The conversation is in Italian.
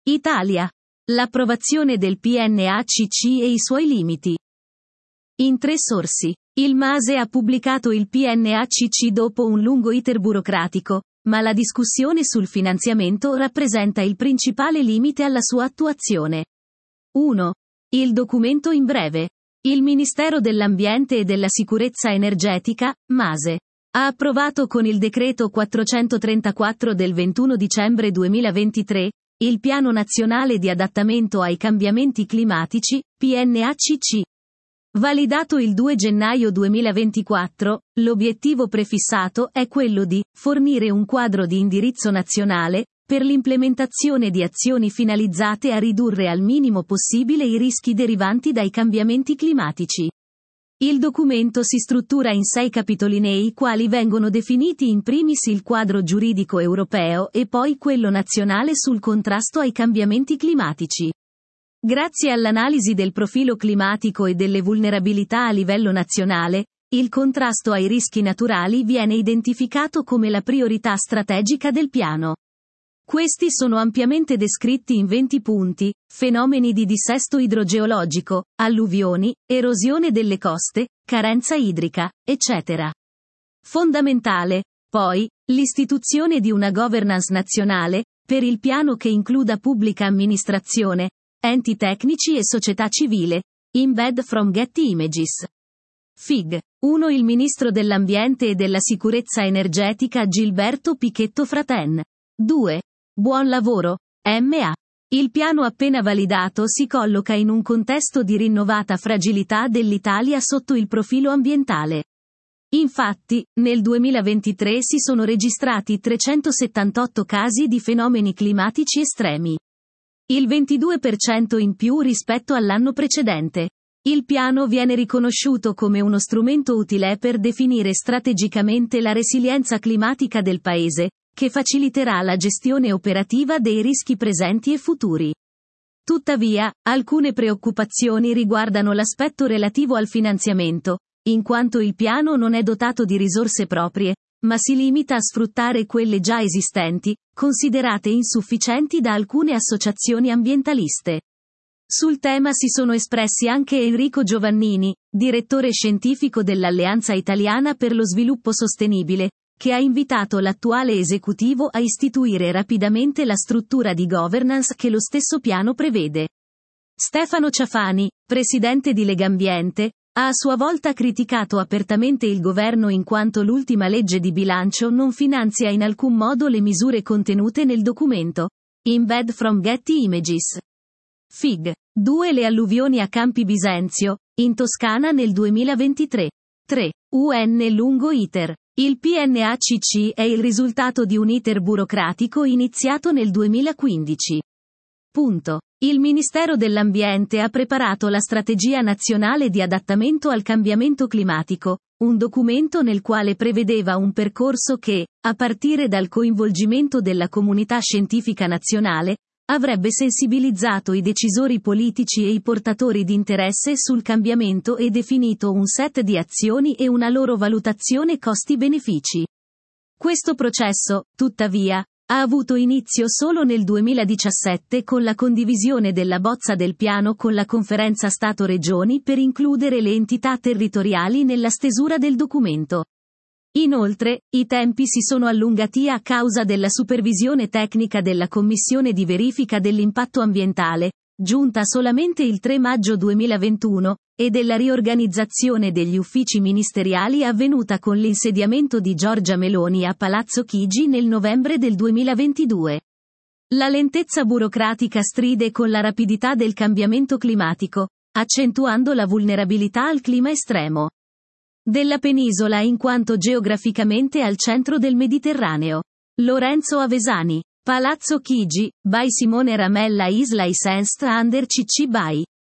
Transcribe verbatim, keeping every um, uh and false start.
Italia. L'approvazione del P N A C C e i suoi limiti. In tre sorsi. Il MASE ha pubblicato il P N A C C dopo un lungo iter burocratico, ma la discussione sul finanziamento rappresenta il principale limite alla sua attuazione. uno. Il documento in breve. Il Ministero dell'Ambiente e della Sicurezza Energetica, MASE, ha approvato con il decreto quattrocentotrentaquattro del ventuno dicembre duemilaventitré, il Piano Nazionale di Adattamento ai Cambiamenti Climatici, P N A C C. Validato il due gennaio duemilaventiquattro, l'obiettivo prefissato è quello di fornire un quadro di indirizzo nazionale per l'implementazione di azioni finalizzate a ridurre al minimo possibile i rischi derivanti dai cambiamenti climatici. Il documento si struttura in sei capitoli nei quali vengono definiti in primis il quadro giuridico europeo e poi quello nazionale sul contrasto ai cambiamenti climatici. Grazie all'analisi del profilo climatico e delle vulnerabilità a livello nazionale, il contrasto ai rischi naturali viene identificato come la priorità strategica del piano. Questi sono ampiamente descritti in venti punti: fenomeni di dissesto idrogeologico, alluvioni, erosione delle coste, carenza idrica, eccetera. Fondamentale, poi, l'istituzione di una governance nazionale, per il piano che includa pubblica amministrazione, enti tecnici e società civile, embed from Getty Images. Fig. uno. Il Ministro dell'Ambiente e della Sicurezza Energetica Gilberto Pichetto Fraten. due. Buon lavoro, M A. Il piano appena validato si colloca in un contesto di rinnovata fragilità dell'Italia sotto il profilo ambientale. Infatti, nel duemilaventitré si sono registrati trecentosettantotto casi di fenomeni climatici estremi. Il ventidue per cento in più rispetto all'anno precedente. Il piano viene riconosciuto come uno strumento utile per definire strategicamente la resilienza climatica del Paese, che faciliterà la gestione operativa dei rischi presenti e futuri. Tuttavia, alcune preoccupazioni riguardano l'aspetto relativo al finanziamento, in quanto il piano non è dotato di risorse proprie, ma si limita a sfruttare quelle già esistenti, considerate insufficienti da alcune associazioni ambientaliste. Sul tema si sono espressi anche Enrico Giovannini, direttore scientifico dell'Alleanza Italiana per lo Sviluppo Sostenibile, che ha invitato l'attuale esecutivo a istituire rapidamente la struttura di governance che lo stesso piano prevede. Stefano Ciafani, presidente di Legambiente, ha a sua volta criticato apertamente il governo in quanto l'ultima legge di bilancio non finanzia in alcun modo le misure contenute nel documento. Embed from Getty Images. Fig. due. Le alluvioni a Campi Bisenzio, in Toscana nel duemilaventitré. tre. U N lungo iter. Il P N A C C è il risultato di un iter burocratico iniziato nel duemilaquindici. Punto. Il Ministero dell'Ambiente ha preparato la Strategia Nazionale di Adattamento al Cambiamento Climatico, un documento nel quale prevedeva un percorso che, a partire dal coinvolgimento della comunità scientifica nazionale, avrebbe sensibilizzato i decisori politici e i portatori di interesse sul cambiamento e definito un set di azioni e una loro valutazione costi-benefici. Questo processo, tuttavia, ha avuto inizio solo nel duemiladiciassette con la condivisione della bozza del piano con la Conferenza Stato-Regioni per includere le entità territoriali nella stesura del documento. Inoltre, i tempi si sono allungati a causa della supervisione tecnica della Commissione di verifica dell'impatto ambientale, giunta solamente il tre maggio duemilaventuno, e della riorganizzazione degli uffici ministeriali avvenuta con l'insediamento di Giorgia Meloni a Palazzo Chigi nel novembre del duemilaventidue. La lentezza burocratica stride con la rapidità del cambiamento climatico, accentuando la vulnerabilità al clima estremo della penisola in quanto geograficamente al centro del Mediterraneo. Lorenzo Avesani. Palazzo Chigi, by Simone Ramella is licensed under C C by